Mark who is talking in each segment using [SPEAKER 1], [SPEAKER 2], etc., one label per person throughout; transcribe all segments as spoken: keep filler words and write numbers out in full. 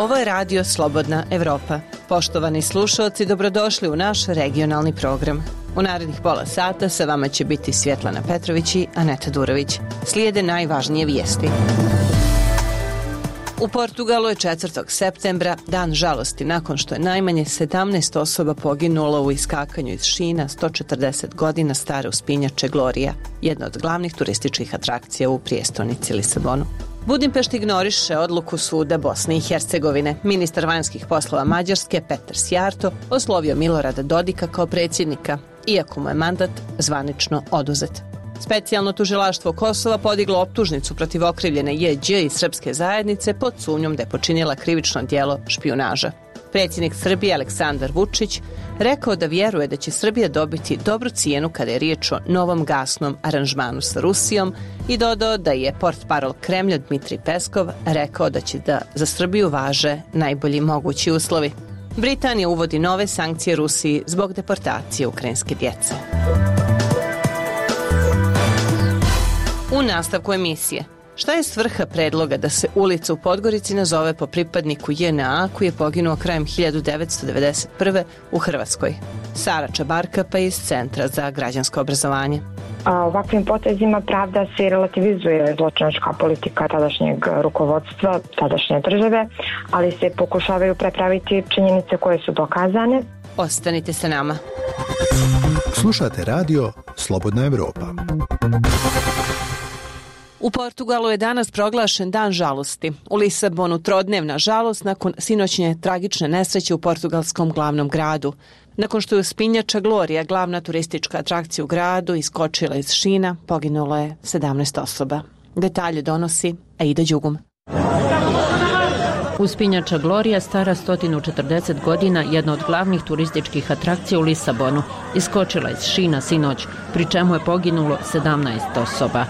[SPEAKER 1] Ovo je radio Slobodna Evropa. Poštovani slušalci, dobrodošli u naš regionalni program. U narednih pola sata sa vama će biti Svjetlana Petrović i Aneta Durović. Slijede najvažnije vijesti. U Portugalu je četvrtog septembra dan žalosti nakon što je najmanje sedamnaest osoba poginulo u iskakanju iz šina sto četrdeset godina stare uspinjače Glorija, jedna od glavnih turističkih atrakcija u prijestolnici Lisabonu. Budimpešta ignoriše odluku suda Bosne i Hercegovine. Ministar vanjskih poslova Mađarske Petar Sjarto oslovio Milorada Dodika kao predsjednika, iako mu je mandat zvanično oduzet. Specijalno tužilaštvo Kosova podiglo optužnicu protiv okrivljene J Đ iz srpske zajednice pod sumnjom da je počinila krivično djelo špijunaža. Predsjednik Srbije Aleksandar Vučić rekao da vjeruje da će Srbija dobiti dobru cijenu kada je riječ o novom gasnom aranžmanu sa Rusijom i dodao da je portparol Kremlja Dmitrij Peskov rekao da će da za Srbiju važe najbolji mogući uslovi. Britanija uvodi nove sankcije Rusiji zbog deportacije ukrajinske djece. U nastavku emisije. Šta je svrha predloga da se ulica u Podgorici nazove po pripadniku J N A koji je poginuo krajem hiljadu devetsto devedeset prve. u Hrvatskoj? Sara Čabarka pa iz Centra za građansko obrazovanje.
[SPEAKER 2] A ovakvim potezima pravda se relativizuje zločinačka politika tadašnjeg rukovodstva, tadašnje države, ali se pokušavaju prepraviti činjenice koje su dokazane.
[SPEAKER 1] Ostanite sa nama.
[SPEAKER 3] Slušate radio Slobodna Evropa.
[SPEAKER 1] U Portugalu je danas proglašen dan žalosti. U Lisabonu trodnevna žalost nakon sinoćnje tragične nesreće u portugalskom glavnom gradu. Nakon što je uspinjača Glorija, glavna turistička atrakcija u gradu, iskočila iz šina, poginulo je sedamnaest osoba. Detalje donosi Aida Đugum.
[SPEAKER 4] Uspinjača Glorija, stara sto četrdeset godina, jedna od glavnih turističkih atrakcija u Lisabonu, iskočila iz šina sinoć, pri čemu je poginulo sedamnaest osoba.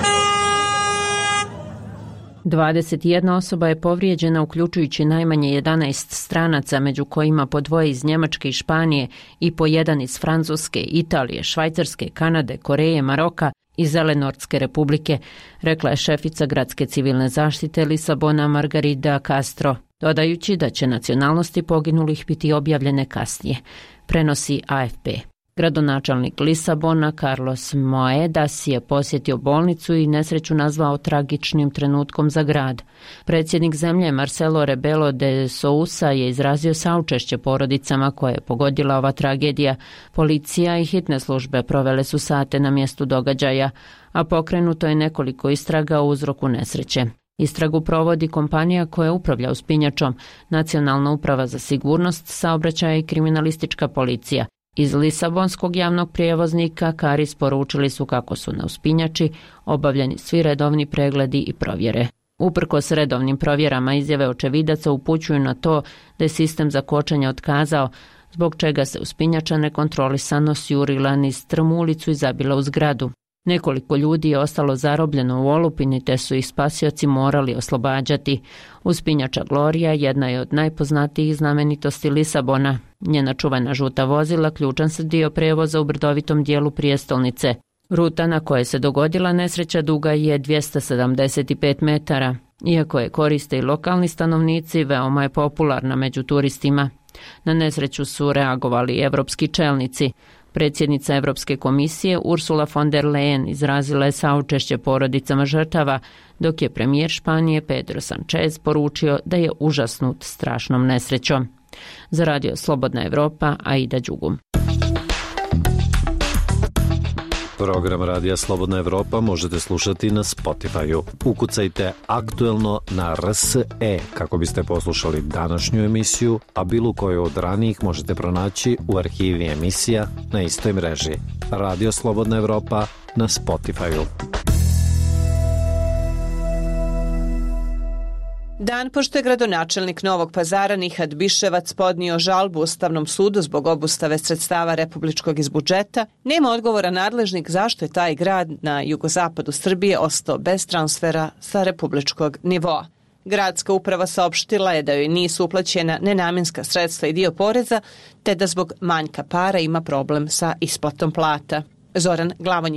[SPEAKER 4] dvadeset jedna osoba je povrijeđena, uključujući najmanje jedanaest stranaca, među kojima po dvoje iz Njemačke i Španije i po jedan iz Francuske, Italije, Švajcarske, Kanade, Koreje, Maroka i Zelenortske republike, rekla je šefica gradske civilne zaštite Lisabona Margarida Castro, dodajući da će nacionalnosti poginulih biti objavljene kasnije, prenosi A F P. Gradonačelnik Lisabona Carlos Moedas je posjetio bolnicu i nesreću nazvao tragičnim trenutkom za grad. Predsjednik zemlje Marcelo Rebelo de Sousa je izrazio saučešće porodicama koje je pogodila ova tragedija. Policija i hitne službe provele su sate na mjestu događaja, a pokrenuto je nekoliko istraga o uzroku nesreće. Istragu provodi kompanija koja upravlja uspinjačom, Nacionalna uprava za sigurnost saobraćaja i kriminalistička policija. Iz Lisabonskog javnog prijevoznika Karis poručili su kako su na uspinjači obavljeni svi redovni pregledi i provjere. Uprkos redovnim provjerama, izjave očevidaca upućuju na to da je sistem za kočenje otkazao, zbog čega se uspinjača nekontrolisano sjurila niz strmu ulicu i zabila u zgradu. Nekoliko ljudi je ostalo zarobljeno u olupini te su ih spasioci morali oslobađati. Uspinjača Glorija jedna je od najpoznatijih znamenitosti Lisabona. Njena čuvena žuta vozila ključan se dio prijevoza u brdovitom dijelu prijestolnice. Ruta na kojoj se dogodila nesreća duga je dvjesto sedamdeset pet metara. Iako je koriste i lokalni stanovnici, veoma je popularna među turistima. Na nesreću su reagovali evropski čelnici. Predsjednica Europske komisije Ursula von der Leyen izrazila je saučešće porodicama žrtava, dok je premijer Španije Pedro Sanchez poručio da je užasnut strašnom nesrećom. Za radio Slobodna Evropa, Aida Đugum.
[SPEAKER 5] Program Radija Slobodna Evropa možete slušati na Spotify-u. Ukucajte aktuelno na R S E kako biste poslušali današnju emisiju, a bilo koju od ranijih možete pronaći u arhivi emisija na istoj mreži. Radio Slobodna Evropa na Spotify-u.
[SPEAKER 1] Dan pošto je gradonačelnik Novog Pazara Nihat Biševac podnio žalbu Ustavnom sudu zbog obustave sredstava republičkog iz budžeta, nema odgovora nadležnih zašto je taj grad na jugozapadu Srbije ostao bez transfera sa republičkog nivoa. Gradska uprava saopštila je da joj nisu uplaćena nenamjenska sredstva i dio poreza, te da zbog manjka para ima problem sa isplatom plata. Zoran Glavonjić.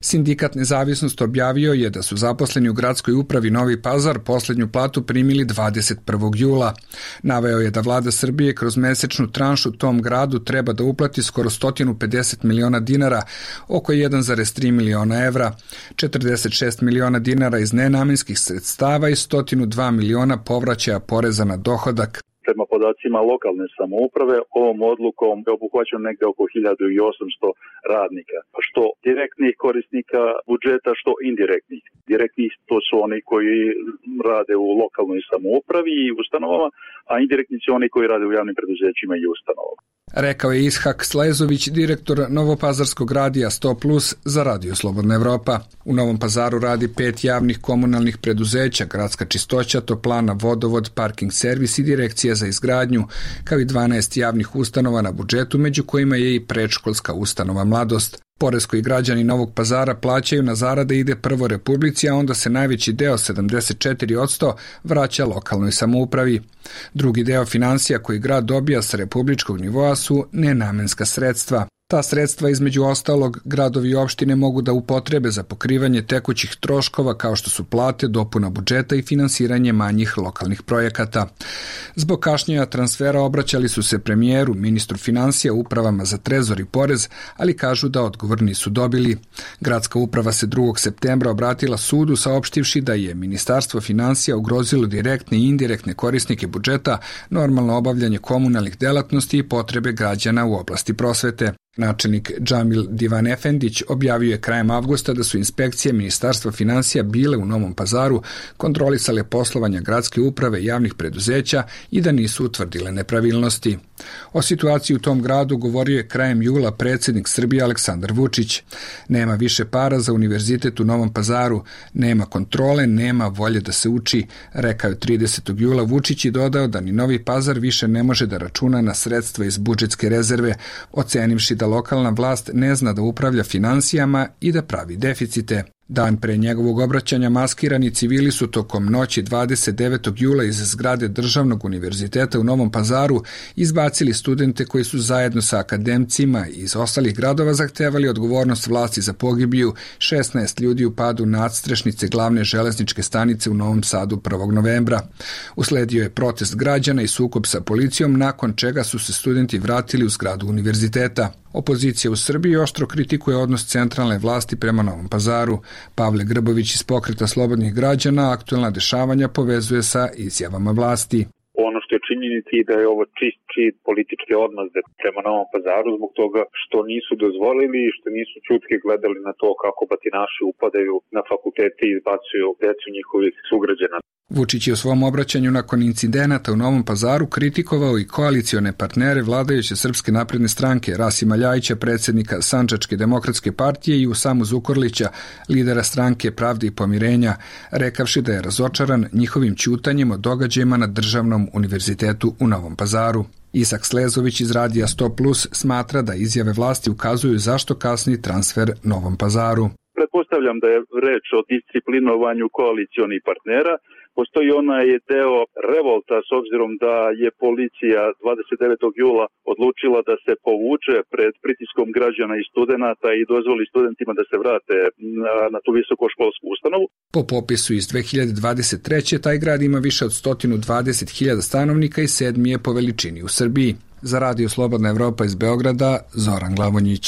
[SPEAKER 6] Sindikat Nezavisnost objavio je da su zaposleni u gradskoj upravi Novi Pazar poslednju platu primili dvadeset prvog jula. Naveo je da vlada Srbije kroz mesečnu tranšu tom gradu treba da uplati skoro sto pedeset miliona dinara, oko jedan zarez tri miliona evra, četrdeset šest miliona dinara iz nenamenskih sredstava i sto dva miliona povraćaja poreza na dohodak.
[SPEAKER 7] Prema podacima lokalne samouprave, ovom odlukom je obuhvaćeno negde oko hiljadu osamsto radnika, što direktnih korisnika budžeta, što indirektnih. Direktni to su oni koji rade u lokalnoj samoupravi i ustanovama, a indirektni su oni koji rade u javnim preduzećima i ustanovama.
[SPEAKER 6] Rekao je Ishak Slezović, direktor Novopazarskog radija sto plus za Radio Slobodna Evropa. U Novom Pazaru radi pet javnih komunalnih preduzeća, Gradska čistoća, toplana, vodovod, parking servis i direkcija za izgradnju, kao i dvanaest javnih ustanova na budžetu, među kojima je i predškolska ustanova Mladost. Porez koji građani Novog Pazara plaćaju na zarade ide prvo Republici, a onda se najveći deo, sedamdeset četiri posto, vraća lokalnoj samoupravi. Drugi deo finansija koji grad dobija sa republičkog nivoa su nenamenska sredstva. Ta sredstva, između ostalog, gradovi i opštine mogu da upotrebe za pokrivanje tekućih troškova kao što su plate, dopuna budžeta i finansiranje manjih lokalnih projekata. Zbog kašnjenja transfera obraćali su se premijeru, ministru finansija, upravama za trezor i porez, ali kažu da odgovor nisu dobili. Gradska uprava se drugog septembra obratila sudu saopštivši da je Ministarstvo finansija ugrozilo direktne i indirektne korisnike budžeta, normalno obavljanje komunalnih delatnosti i potrebe građana u oblasti prosvete. Načelnik Džamil Divanefendić objavio je krajem avgusta da su inspekcije Ministarstva finansija bile u Novom Pazaru, kontrolisale poslovanja gradske uprave i javnih preduzeća i da nisu utvrdile nepravilnosti. O situaciji u tom gradu govorio je krajem jula predsjednik Srbije Aleksandar Vučić. Nema više para za univerzitet u Novom Pazaru, nema kontrole, nema volje da se uči, rekao je tridesetog jula Vučić i dodao da ni Novi Pazar više ne može da računa na sredstva iz budžetske rezerve, ocenivši da lokalna vlast ne zna da upravlja finansijama i da pravi deficite. Dan pre njegovog obraćanja maskirani civili su tokom noći dvadeset devetog jula iz zgrade Državnog univerziteta u Novom Pazaru izbacili studente koji su zajedno sa akademcima iz ostalih gradova zahtevali odgovornost vlasti za pogibiju šesnaest ljudi u padu nadstrešnice glavne železničke stanice u Novom Sadu prvog novembra. Usledio je protest građana i sukob sa policijom, nakon čega su se studenti vratili u zgradu univerziteta. Opozicija u Srbiji oštro kritikuje odnos centralne vlasti prema Novom Pazaru. Pavle Grbović iz Pokreta slobodnih građana aktuelna dešavanja povezuje sa izjavama vlasti.
[SPEAKER 7] Ono što je činjenica i da je ovo čist, čist politički odnos prema Novom Pazaru zbog toga što nisu dozvolili i što nisu ćutke gledali na to kako batinaši upadaju na fakultete i izbacuju decu njihovih sugrađana.
[SPEAKER 6] Vučić je u svom obraćanju nakon incidenata u Novom Pazaru kritikovao i koalicione partnere vladajuće Srpske napredne stranke, Rasima Ljajića, predsjednika Sandžačke demokratske partije i Usamu Zukorlića, lidera stranke Pravde i pomirenja, rekavši da je razočaran njihovim ćutanjem o događajima na Državnom univerzitetu u Novom Pazaru. Isak Slezović iz Radija sto plus smatra da izjave vlasti ukazuju zašto kasni transfer Novom Pazaru.
[SPEAKER 7] Pretpostavljam da je reč o disciplinovanju koalicionih partnera. Postoji onaj deo revolta s obzirom da je policija dvadeset devetog jula odlučila da se povuče pred pritiskom građana i studenata i dozvoli studentima da se vrate na, na tu visokoškolsku ustanovu.
[SPEAKER 6] Po popisu iz dve hiljade dvadeset treće taj grad ima više od sto dvadeset hiljada stanovnika i sedmi je po veličini u Srbiji. Za Radio Slobodna Evropa iz Beograda, Zoran Glavonjić.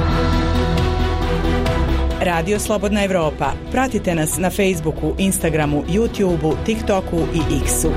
[SPEAKER 8] Radio Slobodna Evropa. Pratite nas na Facebooku, Instagramu, YouTubeu, TikToku i X-u.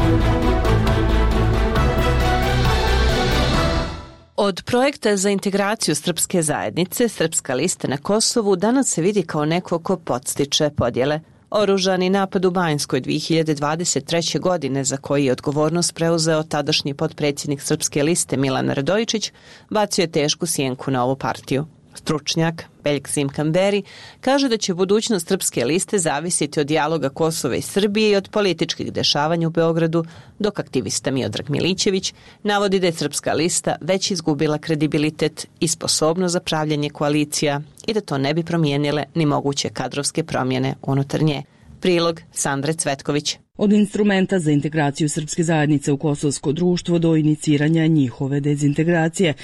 [SPEAKER 1] Od projekta za integraciju srpske zajednice, Srpska lista na Kosovu danas se vidi kao neko ko podstiče podjele. Oružani napad u Banjskoj dve hiljade dvadeset treće. godine, za koji je odgovornost preuzeo tadašnji potpredsjednik Srpske liste Milan Radojičić, bacio je tešku sjenku na ovu partiju. Stručnjak Beljksim Kamberi kaže da će budućnost Srpske liste zavisiti od dijaloga Kosova i Srbije i od političkih dešavanja u Beogradu, dok aktivista Miodrag Milićević navodi da je Srpska lista već izgubila kredibilitet i sposobnost za pravljanje koalicija i da to ne bi promijenile ni moguće kadrovske promjene unutar nje. Prilog Sandre Cvetković.
[SPEAKER 9] Od instrumenta za integraciju srpske zajednice u kosovsko društvo do iniciranja njihove dezintegracije.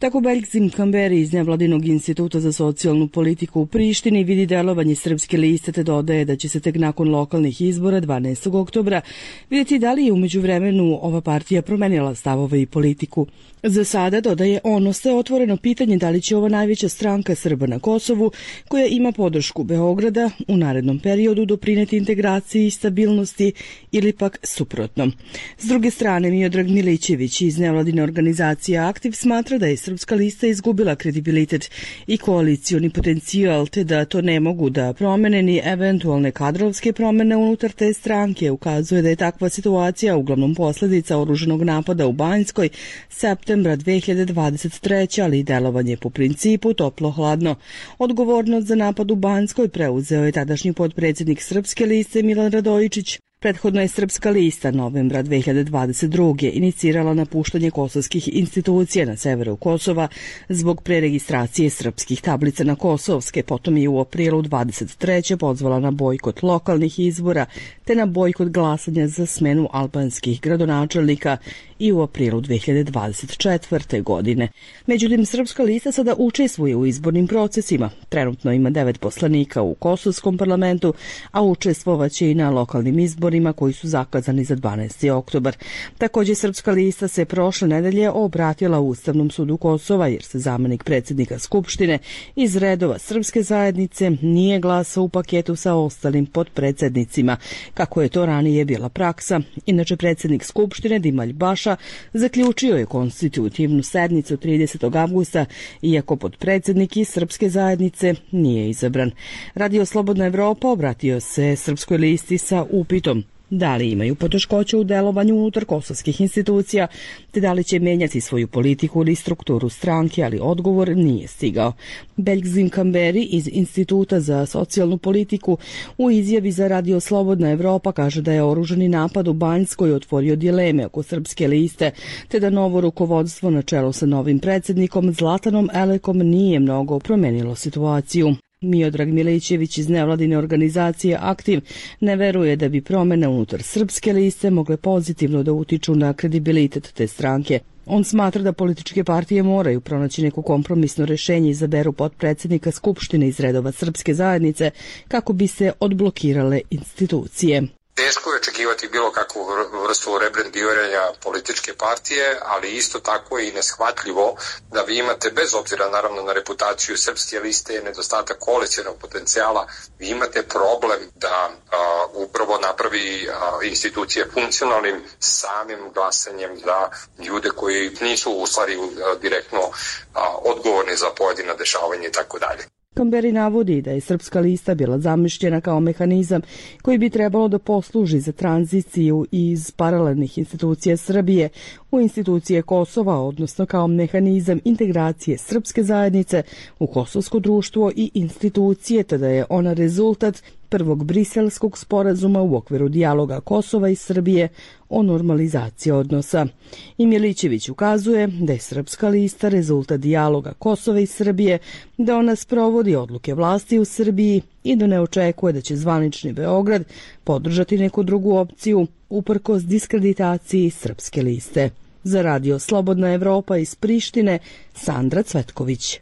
[SPEAKER 9] Tako Belgzim Kamberi iz Nevladinog instituta za socijalnu politiku u Prištini vidi delovanje Srpske liste te dodaje da će se tek nakon lokalnih izbora dvanaestog oktobra vidjeti da li je umeđu vremenu ova partija promenila stavove i politiku. Za sada, dodaje on, ostaje otvoreno pitanje da li će ova najveća stranka Srba na Kosovu, koja ima podršku Beograda, u narednom periodu doprineti integraciji i stabilnosti ili pak suprotno. S druge strane, Miodrag Milićević iz nevladine organizacije Aktiv smatra da je Srpska lista izgubila kredibilitet i koalicioni potencijal, te da to ne mogu da promene ni eventualne kadrovske promene unutar te stranke. Ukazuje da je takva situacija uglavnom posljedica oruženog napada u Banjskoj septembra dve hiljade dvadeset treće. ali i delovanje po principu toplo-hladno. Odgovornost za napad u Banjskoj preuzeo je tadašnji potpredsjednik Srpske liste Milan Radojičić. Prethodno je Srpska lista novembra dve hiljade dvadeset druge inicirala napuštanje kosovskih institucija na severu Kosova zbog preregistracije srpskih tablica na kosovske, potom je u aprilu dvadeset treće pozvala na bojkot lokalnih izbora te na bojkot glasanja za smenu albanskih gradonačelnika i u aprilu dve hiljade dvadeset četvrte. godine. Međutim, Srpska lista sada učestvuje u izbornim procesima. Trenutno ima devet poslanika u kosovskom parlamentu, a učestvovaće i na lokalnim izborima koji su zakazani za dvanaesti oktobar. Također, Srpska lista se prošle nedelje obratila Ustavnom sudu Kosova jer se zamenik predsjednika Skupštine iz redova Srpske zajednice nije glasao u paketu sa ostalim potpredsjednicima, kako je to ranije bila praksa. Inače, predsjednik Skupštine Dimalj Baša zaključio je konstitutivnu sednicu tridesetog avgusta, iako potpredsjednik iz Srpske zajednice nije izabran. Radio Slobodna Evropa obratio se Srpskoj listi sa upitom da li imaju poteškoće u delovanju unutar kosovskih institucija, te da li će menjati svoju politiku ili strukturu stranke, ali odgovor nije stigao. Belgzim Kamberi iz Instituta za socijalnu politiku u izjavi za Radio Slobodna Evropa kaže da je oružani napad u Banjskoj otvorio dileme oko Srpske liste, te da novo rukovodstvo na čelu sa novim predsjednikom Zlatanom Elekom nije mnogo promenilo situaciju. Miodrag Milićević iz nevladine organizacije Aktiv ne veruje da bi promjene unutar Srpske liste mogle pozitivno da utiču na kredibilitet te stranke. On smatra da političke partije moraju pronaći neko kompromisno rješenje i izaberu potpredsjednika Skupštine iz redova Srpske zajednice kako bi se odblokirale institucije.
[SPEAKER 10] Teško je očekivati bilo kakvu vrstu rebrendiranja političke partije, ali isto tako je i neshvatljivo da vi imate, bez obzira naravno na reputaciju Srpske liste i nedostatak koalicionog potencijala, vi imate problem da a, upravo napravi a, institucije funkcionalnim samim glasanjem za ljude koji nisu u stvari a, direktno a, odgovorni za pojedina dešavanja i tako dalje.
[SPEAKER 9] Kamberi navodi da je Srpska lista bila zamišljena kao mehanizam koji bi trebalo da posluži za tranziciju iz paralelnih institucija Srbije u institucije Kosova, odnosno kao mehanizam integracije Srpske zajednice u kosovsko društvo i institucije, te da je ona rezultat prvog briselskog sporazuma u okviru dijaloga Kosova i Srbije o normalizaciji odnosa. I Milićević ukazuje da je Srpska lista rezultat dijaloga Kosova i Srbije, da ona sprovodi odluke vlasti u Srbiji i da ne očekuje da će zvanični Beograd podržati neku drugu opciju uprkos diskreditaciji Srpske liste. Za Radio Slobodna Evropa iz Prištine, Sandra Cvetković.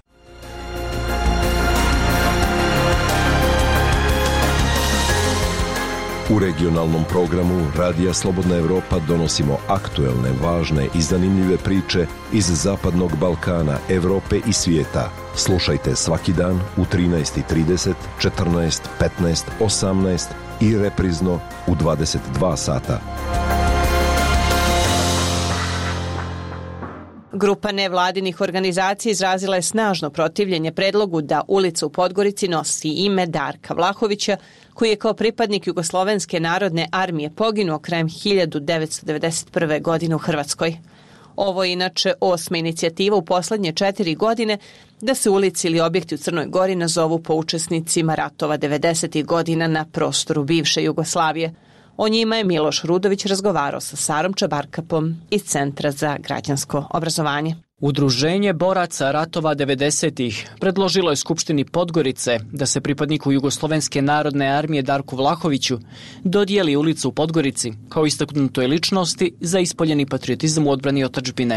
[SPEAKER 11] U regionalnom programu Radija Slobodna Evropa donosimo aktuelne, važne i zanimljive priče iz Zapadnog Balkana, Evrope i svijeta. Slušajte svaki dan u trinaest i trideset, četrnaest, petnaest, osamnaest i reprizno u dvadeset dva sata.
[SPEAKER 1] Grupa nevladinih organizacija izrazila je snažno protivljenje predlogu da ulica u Podgorici nosi ime Darka Vlahovića, koji je kao pripadnik Jugoslovenske narodne armije poginuo krajem hiljadu devetsto devedeset prve. godine u Hrvatskoj. Ovo je inače osma inicijativa u poslednje četiri godine da se ulici ili objekti u Crnoj Gori nazovu po učesnicima ratova devedesetih godina na prostoru bivše Jugoslavije. O njima je Miloš Rudović razgovarao sa Sarom Čabarkapom iz Centra za građansko obrazovanje.
[SPEAKER 12] Udruženje boraca ratova devedesetih predložilo je Skupštini Podgorice da se pripadniku Jugoslovenske narodne armije Darku Vlahoviću dodijeli ulicu u Podgorici kao istaknutoj ličnosti za ispoljeni patriotizam u odbrani otadžbine.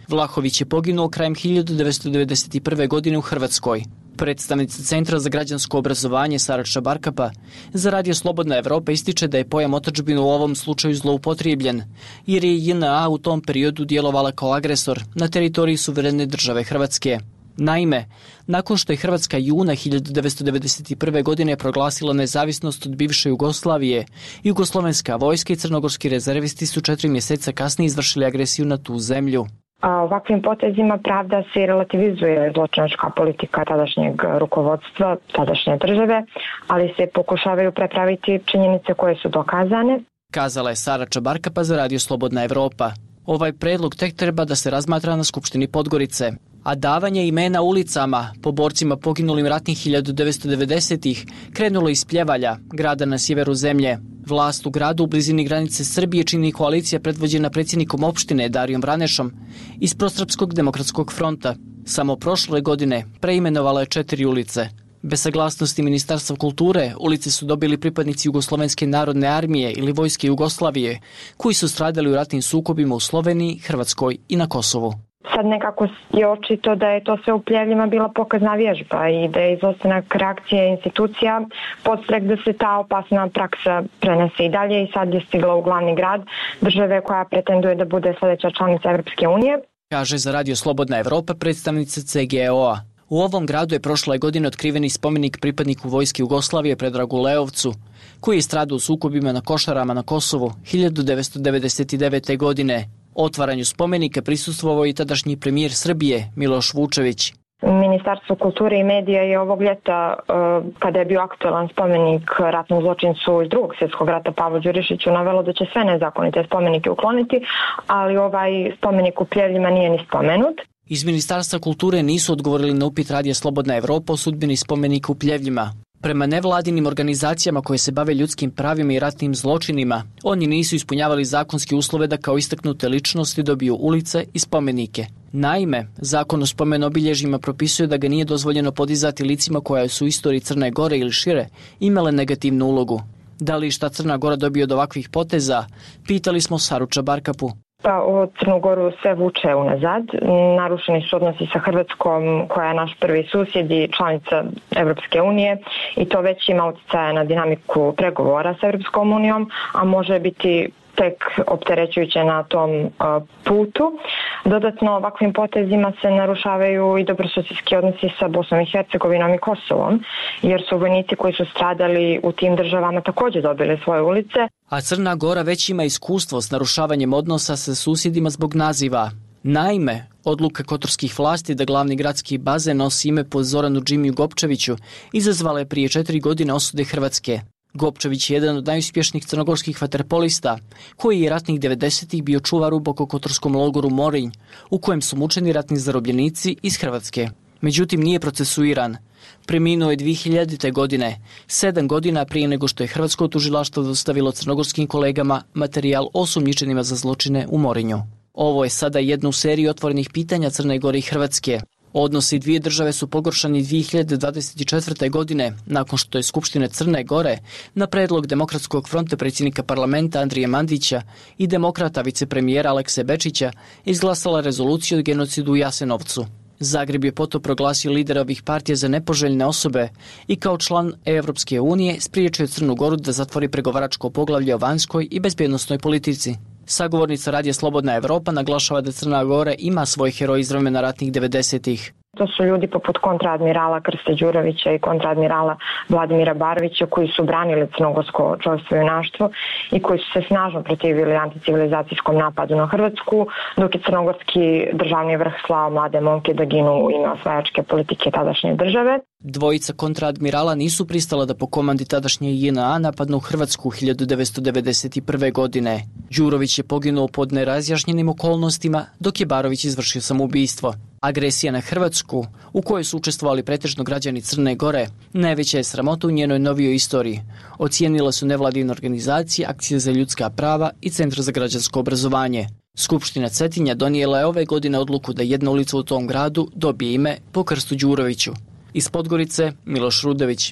[SPEAKER 12] Vlahović je poginuo krajem hiljadu devetsto devedeset prve. godine u Hrvatskoj. Predstavnica Centra za građansko obrazovanje Sara Čabarkapa za Radio Slobodna Evropa ističe da je pojam otadžbine u ovom slučaju zloupotrijebljen, jer je J N A u tom periodu djelovala kao agresor na teritoriji suverene države Hrvatske. Naime, nakon što je Hrvatska juna hiljadu devetsto devedeset prve. godine proglasila nezavisnost od bivše Jugoslavije, jugoslovenska vojska i crnogorski rezervisti su četiri mjeseca kasnije izvršili agresiju na tu zemlju.
[SPEAKER 2] A ovakvim potezima pravda se i relativizuje zločinačka politika tadašnjeg rukovodstva, tadašnje države, ali se pokušavaju prepraviti činjenice koje su dokazane.
[SPEAKER 12] Kazala je Sara Čabarkapa za Radio Slobodna Evropa. Ovaj predlog tek treba da se razmatra na Skupštini Podgorice, a davanje imena ulicama po borcima poginulim ratnih hiljadu devetsto devedesetih krenulo iz Pljevalja, grada na sjeveru zemlje. Vlast u gradu u blizini granice Srbije čini koalicija predvođena predsjednikom opštine Darijom Ranešom iz Prosrpskog demokratskog fronta. Samo prošle godine preimenovala je četiri ulice. Bez saglasnosti Ministarstva kulture, ulice su dobili pripadnici Jugoslovenske narodne armije ili Vojske Jugoslavije, koji su stradali u ratnim sukobima u Sloveniji, Hrvatskoj i na Kosovu.
[SPEAKER 2] Sad nekako je očito da je to sve u Pljevljima bila pokazna vježba i da je izostanak reakcije institucija podstrek da se ta opasna praksa prenese i dalje i sad je stigla u glavni grad države koja pretenduje da bude sljedeća članica Evropske unije.
[SPEAKER 12] Kaže za Radio Slobodna Evropa predstavnica C G O A. U ovom gradu je prošle godine otkriveni spomenik pripadniku Vojske Jugoslavije Predragu Leovcu, koji je stradao u sukobima na Košarama na Kosovu hiljadu devetsto devedeset devete. godine. Otvaranju spomenika prisustvovao i tadašnji premijer Srbije Miloš Vučević.
[SPEAKER 2] Ministarstvo kulture i medija je ovog ljeta, kada je bio aktualan spomenik ratnom zločincu iz drugog svjetskog rata Pavlu Đurišiću, navelo da će sve nezakonite spomenike ukloniti, ali ovaj spomenik u Pljevljima nije ni spomenut.
[SPEAKER 12] Iz Ministarstva kulture nisu odgovorili na upit Radija Slobodna Evropa o sudbini spomenika u Pljevljima. Prema nevladinim organizacijama koje se bave ljudskim pravima i ratnim zločinima, oni nisu ispunjavali zakonske uslove da kao istaknute ličnosti dobiju ulice i spomenike. Naime, zakon o spomen obilježjima propisuje da ga nije dozvoljeno podizati licima koja su u istoriji Crne Gore ili šire imale negativnu ulogu. Da li šta Crna Gora dobije od ovakvih poteza? Pitali smo Saru Čabarkapu.
[SPEAKER 2] Pa o Crnu Goru sve vuče unazad. Narušeni su odnosi sa Hrvatskom, koja je naš prvi susjed i članica Evropske unije, i to već ima utjecaja na dinamiku pregovora sa Evropskom unijom, a može biti tek opterećujuće na tom uh, putu. Dodatno, ovakvim potezima se narušavaju i dobrosusjedski odnosi sa Bosnom i Hercegovinom i Kosovom, jer su vojnici koji su stradali u tim državama također dobili svoje ulice.
[SPEAKER 12] A Crna Gora već ima iskustvo s narušavanjem odnosa sa susjedima zbog naziva. Naime, odluka kotorskih vlasti da glavni gradski bazen nosi ime po Zoranu Džimiju Gopčeviću izazvala je prije četiri godine osude Hrvatske. Gopčević je jedan od najuspješnijih crnogorskih vaterpolista, koji je ratnih devedesetih bio čuvar u bokokotorskom logoru Morinj, u kojem su mučeni ratni zarobljenici iz Hrvatske. Međutim, nije procesuiran. Preminuo je dvije hiljadite. godine, sedam godina prije nego što je hrvatsko tužilaštvo dostavilo crnogorskim kolegama materijal o osumnjičenima za zločine u Morinju. Ovo je sada jedna u seriji otvorenih pitanja Crne Gore i Hrvatske. Odnosi dvije države su pogoršani dvije hiljade dvadeset četvrte. godine, nakon što je Skupština Crne Gore na predlog Demokratskog fronta predsjednika parlamenta Andrije Mandića i demokrata vicepremijera Alekse Bečića izglasala rezoluciju o genocidu u Jasenovcu. Zagreb je potom proglasio lidera ovih partija za nepoželjne osobe i kao član Evropske unije spriječio Crnu Goru da zatvori pregovaračko poglavlje o vanjskoj i bezbjednosnoj politici. Sagovornica Radija Slobodna Evropa naglašava da Crna Gora ima svoj heroj iz vremena ratnih devedesetih.
[SPEAKER 2] To su ljudi poput kontradmirala Krste Đurovića i kontradmirala Vladimira Barovića, koji su branili crnogorsko čovječstvo i junaštvo i koji su se snažno protivili anticivilizacijskom napadu na Hrvatsku, dok je crnogorski državni vrh slao mlade momke da ginu u ime osvajačke politike tadašnje države.
[SPEAKER 12] Dvojica kontradmirala nisu pristala da po komandi tadašnje J N A napadnu Hrvatsku hiljadu devetsto devedeset prve. godine. Đurović je poginuo pod nerazjašnjenim okolnostima, dok je Barović izvršio samoubistvo. Agresija na Hrvatsku, u kojoj su učestvovali pretežno građani Crne Gore, najveća je sramota u njenoj novijoj istoriji. Ocijenila su nevladine organizacije, Akcije za ljudska prava i Centar za građansko obrazovanje. Skupština Cetinja donijela je ove godine odluku da jedna ulica u tom gradu dobije ime po Krstu Đuroviću. Iz Podgorice, Miloš Rudević.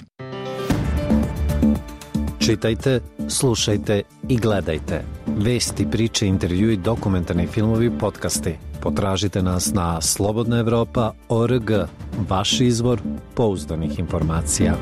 [SPEAKER 5] Čitajte, slušajte i gledajte. Vesti, priče, intervjui, dokumentarni filmovi, podcasti. Potražite nas na slobodna evropa tačka org, vaš izvor pouzdanih informacija.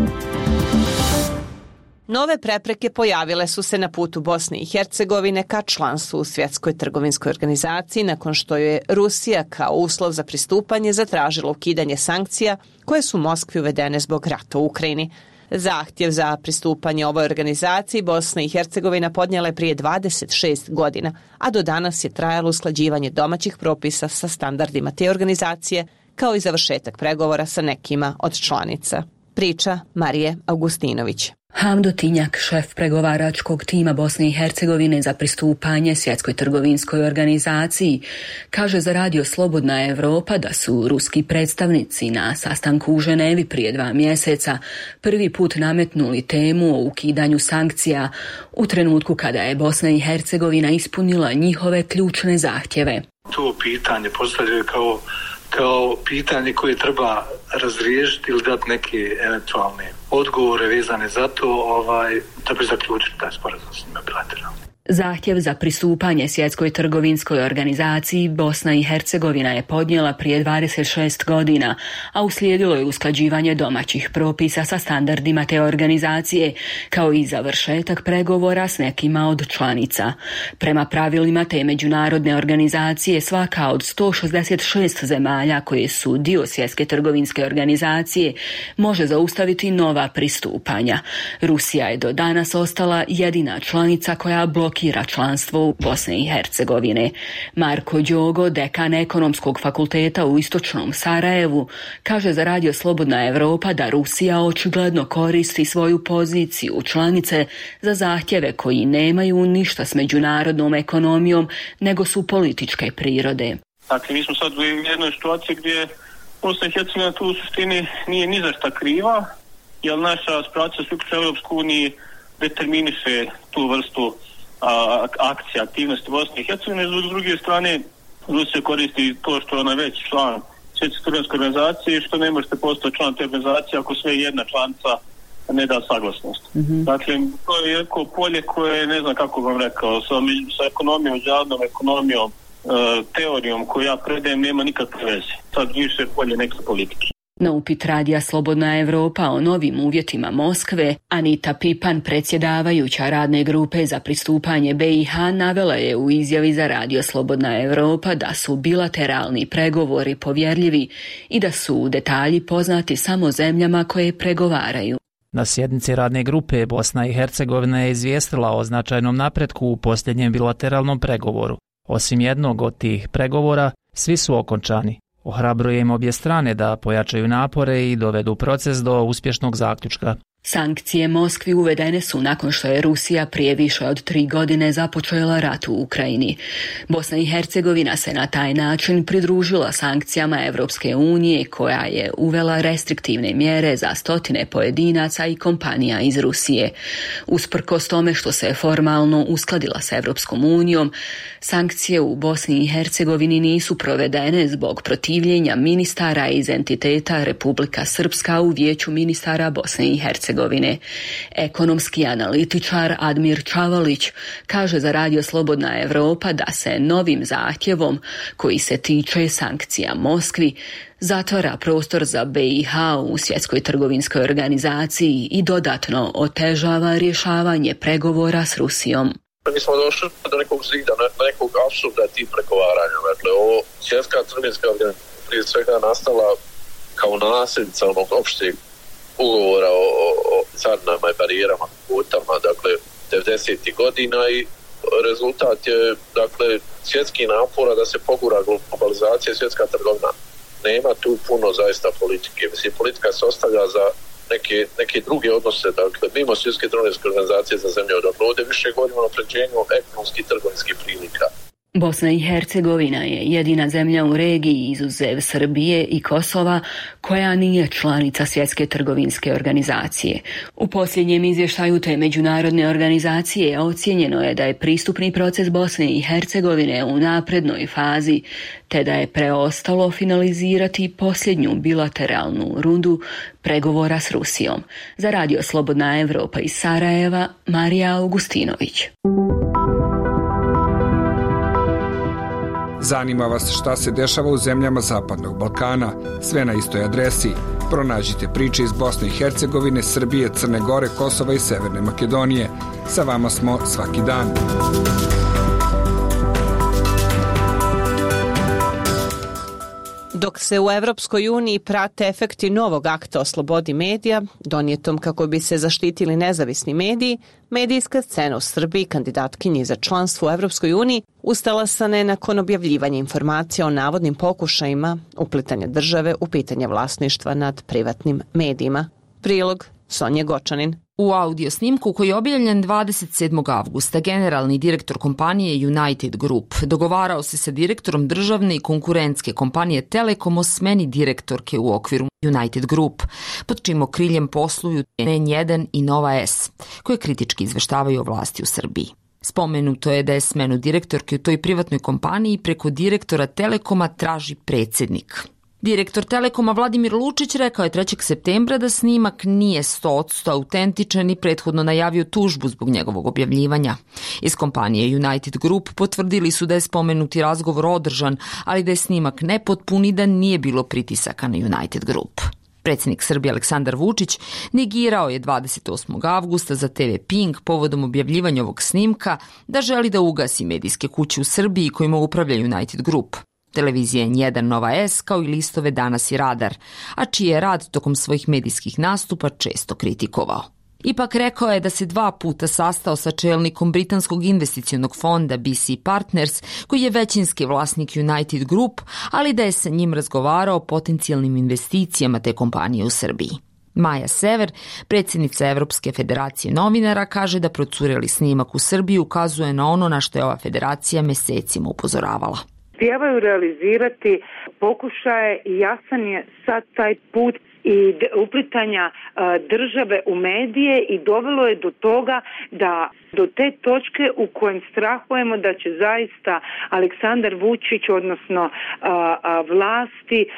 [SPEAKER 1] Nove prepreke pojavile su se na putu Bosne i Hercegovine ka članstvu u Svjetskoj trgovinskoj organizaciji nakon što je Rusija kao uslov za pristupanje zatražila ukidanje sankcija koje su Moskvi uvedene zbog rata u Ukrajini. Zahtjev za pristupanje ovoj organizaciji Bosna i Hercegovina podnijela je prije dvadeset šest godina, a do danas je trajalo usklađivanje domaćih propisa sa standardima te organizacije, kao i završetak pregovora sa nekima od članica. Priča Marije Augustinović.
[SPEAKER 13] Hamdo Tinjak, šef pregovaračkog tima Bosne i Hercegovine za pristupanje Svjetskoj trgovinskoj organizaciji, kaže za radio Slobodna Evropa da su ruski predstavnici na sastanku u Ženevi prije dva mjeseca prvi put nametnuli temu o ukidanju sankcija u trenutku kada je Bosna i Hercegovina ispunila njihove ključne zahtjeve.
[SPEAKER 14] To pitanje postavljaju kao kao pitanje koje treba razriješiti ili dati neke eventualne odgovore vezane za to, ovaj, da bi zaključili taj sporazum s njima bilateralno.
[SPEAKER 13] Zahtjev za pristupanje Svjetskoj trgovinskoj organizaciji Bosna i Hercegovina je podnijela prije dvadeset šest godina, a uslijedilo je usklađivanje domaćih propisa sa standardima te organizacije, kao i završetak pregovora s nekima od članica. Prema pravilima te međunarodne organizacije, svaka od sto šezdeset šest zemalja koje su dio Svjetske trgovinske organizacije može zaustaviti nova pristupanja. Rusija je do danas ostala jedina članica koja blokira blokira članstvo u Bosne i Hercegovine. Marko Đogo, dekan Ekonomskog fakulteta u istočnom Sarajevu, kaže za radio Slobodna Evropa da Rusija očigledno koristi svoju poziciju članice za zahtjeve koji nemaju ništa s međunarodnom ekonomijom, nego su političke prirode.
[SPEAKER 15] Dakle, mi smo sad u jednoj situaciji gdje Bosna i Hercegovina tu u suštini nije ni za šta kriva, jer naša aspiracija s uključenjem Europsku uniju determiniše tu vrstu a, akcija, aktivnosti Bosne i Hercegovine. S druge strane, Rusija koristi to što je ona već član Svjetske trgovinske organizacije, što ne možete postati član te organizacije ako sve jedna članica ne da saglasnost. Mm-hmm. Dakle, to je jedno polje koje, ne znam kako vam rekao, sa, sa ekonomijom, međunarodnom ekonomijom, e, teorijom koju ja predajem, nema nikakve veze. Sad više polje neke politike.
[SPEAKER 13] Na upit radija Slobodna Evropa o novim uvjetima Moskve, Anita Pipan, predsjedavajuća radne grupe za pristupanje B i H, navela je u izjavi za radio Slobodna Evropa da su bilateralni pregovori povjerljivi i da su detalji poznati samo zemljama koje pregovaraju.
[SPEAKER 16] Na sjednici radne grupe Bosna i Hercegovina je izvijestila o značajnom napretku u posljednjem bilateralnom pregovoru. Osim jednog od tih pregovora, svi su okončani. Ohrabrujem obje strane da pojačaju napore i dovedu proces do uspješnog zaključka.
[SPEAKER 13] Sankcije Moskvi uvedene su nakon što je Rusija prije više od tri godine započela rat u Ukrajini. Bosna i Hercegovina se na taj način pridružila sankcijama Evropske unije, koja je uvela restriktivne mjere za stotine pojedinaca i kompanija iz Rusije. Usprkos tome što se formalno uskladila s Evropskom unijom, sankcije u Bosni i Hercegovini nisu provedene zbog protivljenja ministara iz entiteta Republika Srpska u Vijeću ministara Bosne i Hercegovine. Ekonomski analitičar Admir Čavalić kaže za radio Slobodna Evropa da se novim zahtjevom koji se tiče sankcija Moskvi zatvara prostor za B i H u Svjetskoj trgovinskoj organizaciji i dodatno otežava rješavanje pregovora s Rusijom.
[SPEAKER 17] Mi smo došli do nekog zida, do nekog apsurda tih pregovaranja. Dakle, ovo Svjetska trgovinska organizacija prije svega nastala kao nasljednica onog opšteg ugovora o, o, o carinama i barijerama, kvotama, dakle, devedesetih godina, i rezultat je, dakle, svjetski napora da se pogura globalizacija i svjetska trgovina. Nema tu puno zaista politike. Mislim, politika se ostavlja za neke, neke druge odnose, dakle, mimo Svjetske trgovinske organizacije za zemlje odakle. Ovdje više govorimo o napređenju ekonomskih i trgovinskih prilika.
[SPEAKER 13] Bosna i Hercegovina je jedina zemlja u regiji izuzev Srbije i Kosova koja nije članica Svjetske trgovinske organizacije. U posljednjem izvještaju te međunarodne organizacije ocijenjeno je da je pristupni proces Bosne i Hercegovine u naprednoj fazi, te da je preostalo finalizirati posljednju bilateralnu rundu pregovora s Rusijom. Za radio Slobodna Evropa iz Sarajeva, Marija Augustinović.
[SPEAKER 6] Zanima vas šta se dešava u zemljama Zapadnog Balkana? Sve na istoj adresi. Pronađite priče iz Bosne i Hercegovine, Srbije, Crne Gore, Kosova i Severne Makedonije. Sa vama smo svaki dan.
[SPEAKER 1] Dok se u Evropskoj uniji prate efekti novog akta o slobodi medija, donijetom kako bi se zaštitili nezavisni mediji, medijska scena u Srbiji, kandidatkinji za članstvo u Evropskoj uniji, ustala sa ne nakon objavljivanja informacija o navodnim pokušajima uplitanja države u pitanje vlasništva nad privatnim medijima. Prilog Sonje Gočanin.
[SPEAKER 18] U audio snimku koji je objavljen dvadeset sedmog avgusta, generalni direktor kompanije United Group dogovarao se sa direktorom državne i konkurentske kompanije Telekom o smeni direktorke u okviru United Group, pod čim okriljem posluju N jedan i Nova S, koje kritički izveštavaju o vlasti u Srbiji. Spomenuto je da je smenu direktorke u toj privatnoj kompaniji preko direktora Telekoma traži predsjednik. Direktor Telekoma Vladimir Lučić rekao je trećeg septembra da snimak nije sto posto autentičan i prethodno najavio tužbu zbog njegovog objavljivanja. Iz kompanije United Group potvrdili su da je spomenuti razgovor održan, ali da je snimak nepotpun i da nije bilo pritisaka na United Group. Predsjednik Srbije Aleksandar Vučić negirao je dvadeset osmog avgusta za te ve Pink povodom objavljivanja ovog snimka da želi da ugasi medijske kuće u Srbiji kojima upravlja United Group. Televizija N jedan, Nova S, kao i listove Danas i Radar, a čiji je rad tokom svojih medijskih nastupa često kritikovao. Ipak rekao je da se dva puta sastao sa čelnikom britanskog investicionog fonda B C Partners, koji je većinski vlasnik United Group, ali da je sa njim razgovarao o potencijalnim investicijama te kompanije u Srbiji. Maja Sever, predsjednica Evropske federacije novinara, kaže da procureli snimak u Srbiji ukazuje na ono na što je ova federacija mesecima upozoravala.
[SPEAKER 19] Trebaju realizirati pokušaje i jasan je sad taj put i uplitanja države u medije i dovelo je do toga da do te točke u kojem strahujemo da će zaista Aleksandar Vučić, odnosno a, a, vlasti a,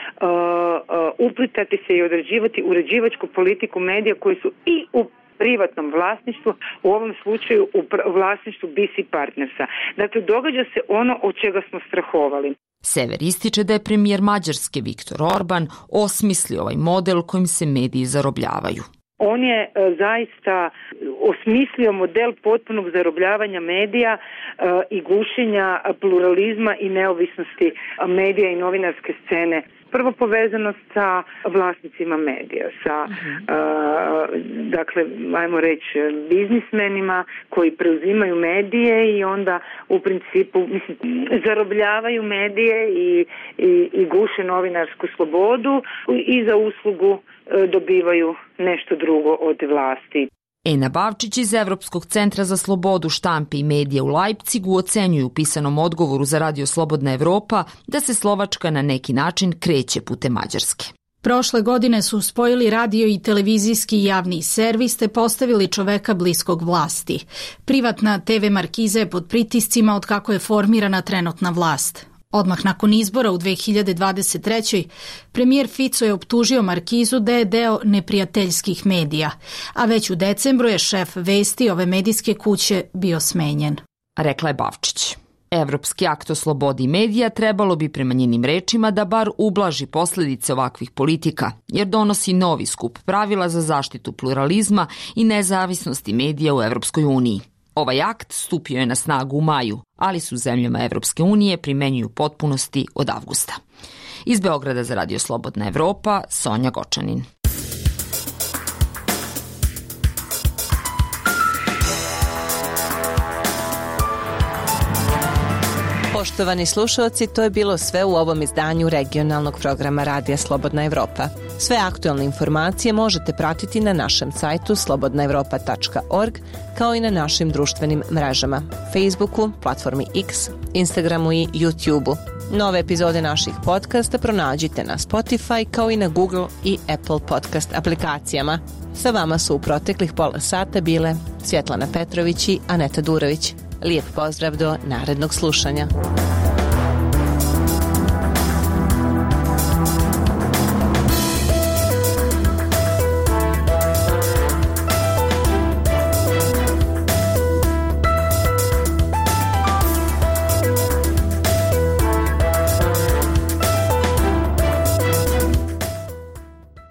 [SPEAKER 19] a, uplitati se i određivati uređivačku politiku medija koji su i u privatnom vlasništvu, u ovom slučaju u vlasništvu B C Partnersa. Dakle, događa se ono od čega smo strahovali.
[SPEAKER 18] Sever ističe da je premijer Mađarske Viktor Orban osmislio ovaj model kojim se mediji zarobljavaju.
[SPEAKER 19] On je e, zaista osmislio model potpunog zarobljavanja medija e, i gušenja pluralizma i neovisnosti medija i novinarske scene. Prvo povezanost sa vlasnicima medija, sa, uh-huh. uh, dakle, ajmo reći, biznismenima koji preuzimaju medije i onda u principu, mislim, zarobljavaju medije i, i, i guše novinarsku slobodu i za uslugu uh, dobivaju nešto drugo od vlasti.
[SPEAKER 18] Ena Bavčić iz Evropskog centra za slobodu štampe i medija u Leipzigu ocenjuju u pisanom odgovoru za Radio Slobodna Evropa da se Slovačka na neki način kreće putem Mađarske.
[SPEAKER 20] Prošle godine su spojili radio i televizijski javni servis te postavili čoveka bliskog vlasti. Privatna te ve markiza je pod pritiscima od kako je formirana trenutna vlast. Odmah nakon izbora u dve hiljade dvadeset trećoj. premijer Fico je optužio Markizu da je deo neprijateljskih medija, a već u decembru je šef vesti ove medijske kuće bio smenjen.
[SPEAKER 18] Rekla je Bavčić. Evropski akt o slobodi medija trebalo bi prema njenim rečima da bar ublaži posljedice ovakvih politika, jer donosi novi skup pravila za zaštitu pluralizma i nezavisnosti medija u Evropskoj uniji. Ovaj akt stupio je na snagu u maju, ali su zemljama Evropske unije primenjuju potpunosti od avgusta. Iz Beograda za Radio Slobodna Evropa, Sonja Gočanin.
[SPEAKER 1] Poštovani slušalci, to je bilo sve u ovom izdanju regionalnog programa Radija Slobodna Evropa. Sve aktualne informacije možete pratiti na našem sajtu slobodna evropa tačka org, kao i na našim društvenim mrežama, Facebooku, platformi X, Instagramu i YouTubeu. Nove epizode naših podcasta pronađite na Spotify, kao i na Google i Apple podcast aplikacijama. Sa vama su u proteklih pola sata bile Svjetlana Petrović i Aneta Durović. Lijep pozdrav do narednog slušanja.